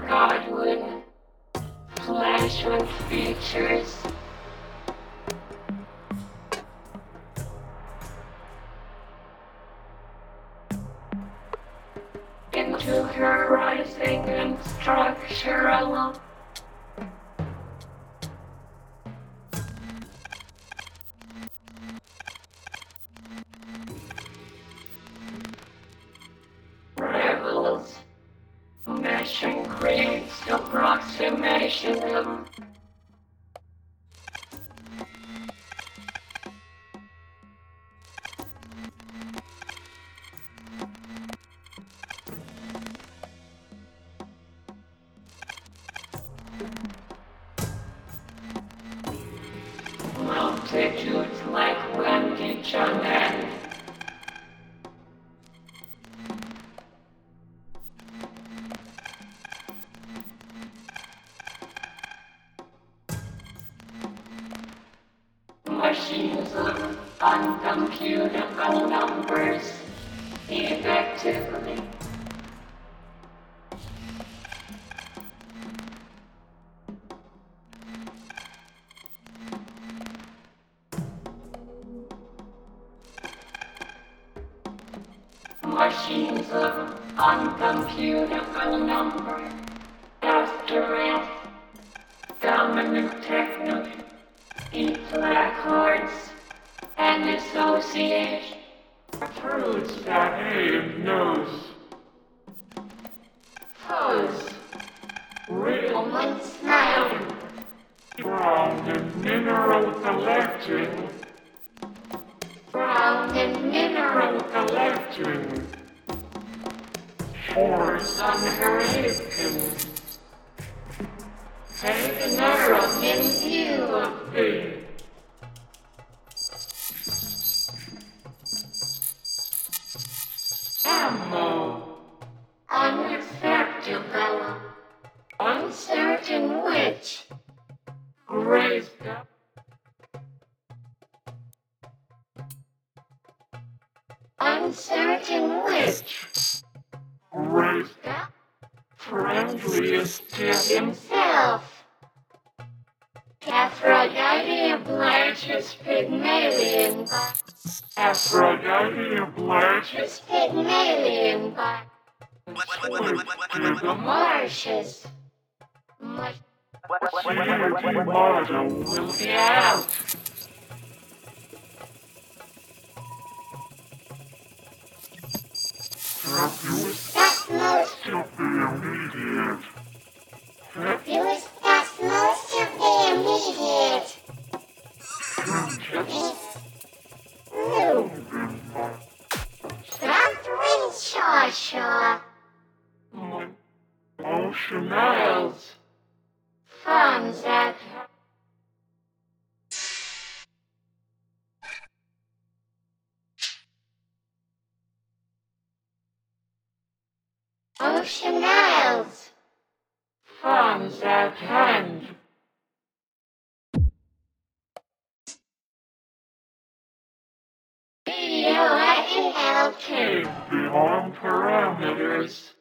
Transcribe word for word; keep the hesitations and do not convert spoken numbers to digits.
Godwin. Flash with features. Into her rising and structural. Rebels. Meshing creates approximation. Multitudes like Wendy Janet. Machines of uncomputable numbers effectively. Machines of uncomputable number. Asterisk. Dominant technique. Eat black hearts. And association. Fruits that Abe knows. Fuzz. Real and smiling. Brown and mineral collecting. Brown and mineral collecting. Horse on her apron. Take an arrow in view of thee. Ammo. Unacceptable. Uncertain which. Raised up. Uncertain which. Raised up. Friendliest to himself. Aphrodite obliges Pygmalion by. Aphrodite obliges Pygmalion by. To the marshes. My Sierra Motto will be out. Fabulous most to be immediate. Fabulous most to be immediate. Catherine Shawshaw. Ocean Isles. Funds at Ocean Isles. Funds at hand. B O I L K beyond parameters.